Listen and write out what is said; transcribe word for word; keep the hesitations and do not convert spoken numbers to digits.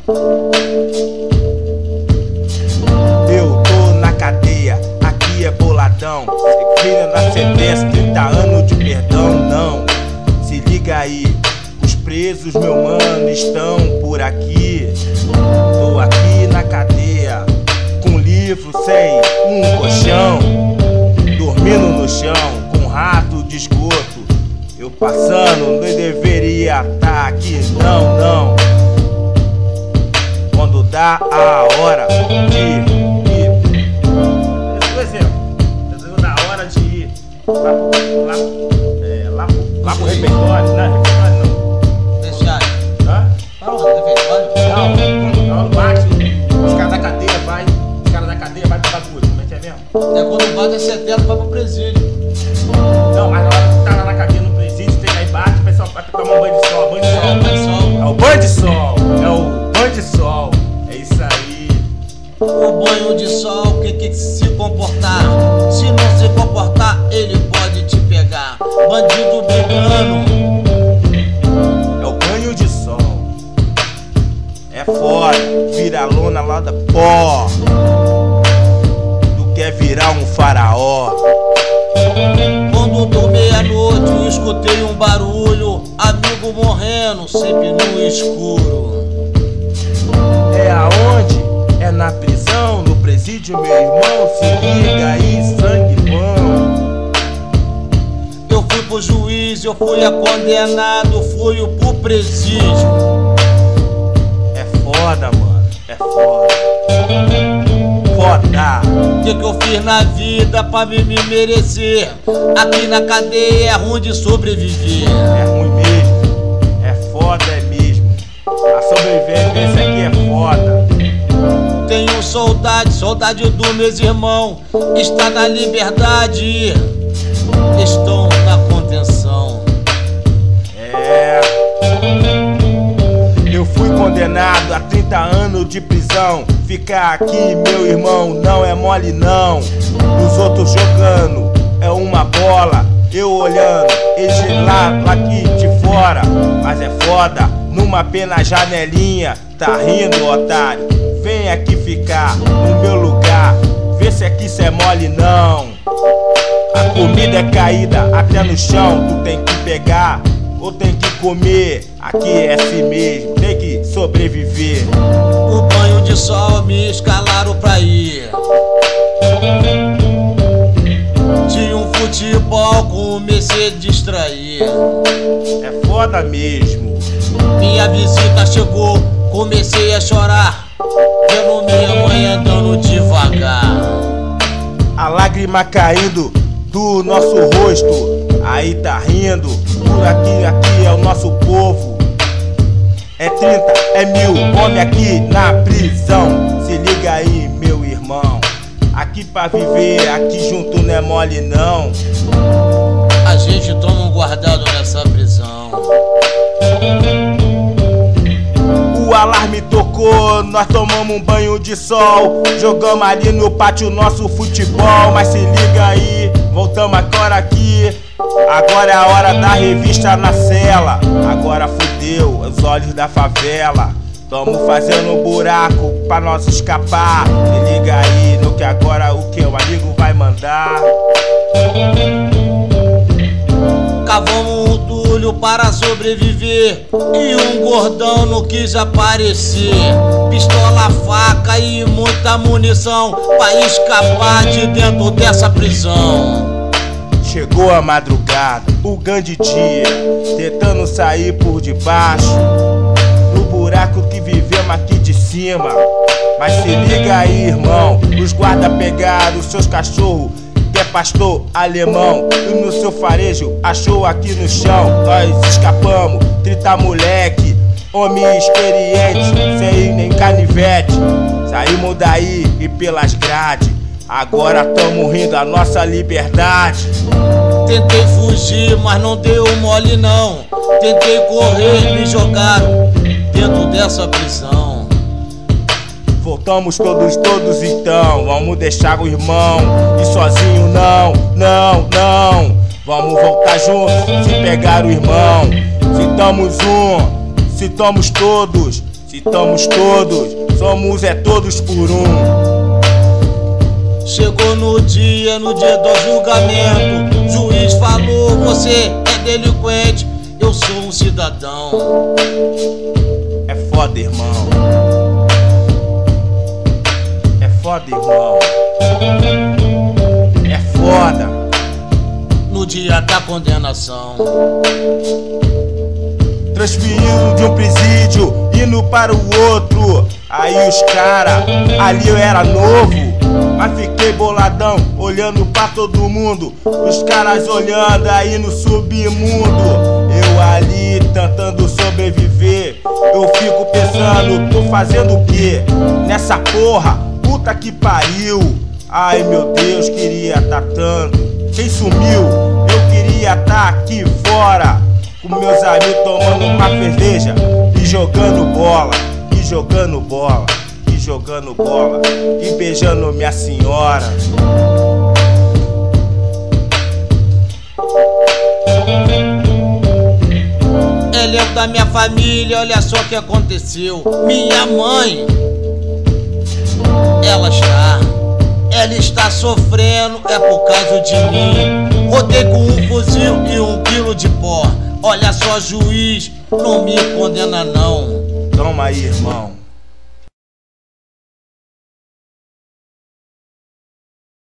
Eu tô na cadeia, aqui é boladão. Filha na sentença, trinta anos de perdão, não. Se liga aí, os presos, meu mano, estão por aqui. Tô aqui na cadeia, com livro sem um colchão, dormindo no chão, com rato de esgoto. Eu passando, não deveria estar aqui, não, não. Quando dá a hora de ir, por exemplo, da hora de ir lá, lá, é, lá, lá pro refeitório, né? Refeitório não. Vestiário. Hã? Fala, refeitório. Não, não bate, os caras da cadeia vai, os caras da cadeia vai pro bagulho, como é que é mesmo? É quando bate é setenta, vai pro presídio. Não, mas na hora que tá lá na cadeia no presídio, tem aí bate, o pessoal vai tomar um banho de sol, banho de sol. É, banho de sol. É o banho de sol, é o banho de sol, é isso aí. O banho de sol, o que que se comportar? Se não se comportar, ele pode te pegar. Bandido brigando. É o banho de sol. É foda, vira lona lá da pó. Tu quer virar um faraó. Quando deu meia-noite, eu escutei um barulho. Amigo morrendo, sempre no escuro. É aonde? É na prisão, no presídio, meu irmão. Se liga aí, sangue bom. Eu fui pro juiz, eu fui a condenado, fui pro presídio. É foda, mano, é foda. Foda. O que que eu fiz na vida pra me, me merecer? Aqui na cadeia é ruim de sobreviver. É ruim mesmo, é foda, é mesmo. A sobrevivência aqui é foda. Tenho saudade, saudade dos meus irmãos. Está na liberdade, estão na contenção. É. Eu fui condenado a trinta anos de prisão. Ficar aqui, meu irmão, não é mole não. Os outros jogando, é uma bola. Eu olhando, eles lá, lá aqui de fora. Mas é foda, numa pena janelinha. Tá rindo, otário? Vem aqui ficar no meu lugar. Vê se aqui cê é mole não. A comida é caída até no chão. Tu tem que pegar ou tem que comer. Aqui é assim mesmo, tem que sobreviver. O banho de sol me escalaram pra ir. Tinha um futebol, comecei a distrair. É foda mesmo. Minha visita chegou, comecei a chorar, vendo minha mãe andando devagar. A lágrima caindo do nosso rosto. Aí tá rindo, por aqui, aqui é o nosso povo. É trinta, é mil, homem aqui na prisão. Se liga aí, meu irmão. Aqui pra viver, aqui junto não é mole não. A gente toma um guardado nessa prisão. O alarme tocou, nós tomamos um banho de sol. Jogamos ali no pátio nosso futebol. Mas se liga aí, voltamos agora aqui. Agora é a hora da revista na cela. Agora fudeu, os olhos da favela. Tamo fazendo um buraco pra nós escapar. Se liga aí no que agora o que o amigo vai mandar. Cavamos um túnel para sobreviver e um gordão não quis aparecer. Pistola, faca e muita munição pra escapar de dentro dessa prisão. Chegou a madrugada, o grande dia, tentando sair por debaixo do buraco que vivemos aqui de cima. Mas se liga aí, irmão, os guarda pegaram os seus cachorros, que é pastor alemão, e no seu farejo achou aqui no chão. Nós escapamos, trinta moleque, homem experiente, sem nem canivete. Saímos daí e pelas grades, agora tamo rindo a nossa liberdade. Tentei fugir, mas não deu mole não. Tentei correr, me jogaram dentro dessa prisão. Voltamos todos, todos então. Vamos deixar o irmão e sozinho não, não, não. Vamos voltar juntos, se pegar o irmão. Se estamos um, se estamos todos. Se Se estamos todos, somos é todos por um. Chegou no dia, no dia do julgamento, juiz falou, você é delinquente, eu sou um cidadão. É foda, irmão. É foda, irmão. É foda. No dia da condenação, transferido de um presídio, indo para o outro. Aí os cara, ali eu era novo, mas fiquei boladão, olhando pra todo mundo. Os caras olhando aí no submundo, eu ali tentando sobreviver. Eu fico pensando, tô fazendo o quê nessa porra? Puta que pariu. Ai meu Deus, queria tá tanto. Quem sumiu? Eu queria tá aqui fora, com meus amigos tomando uma cerveja e jogando bola, e jogando bola, e jogando bola, e beijando minha senhora. Elenco da minha família, olha só o que aconteceu. Minha mãe, ela está, ela está sofrendo, é por causa de mim. Rodei com um fuzil e um quilo de pó. Olha só, juiz, não me condena não. Toma aí, irmão.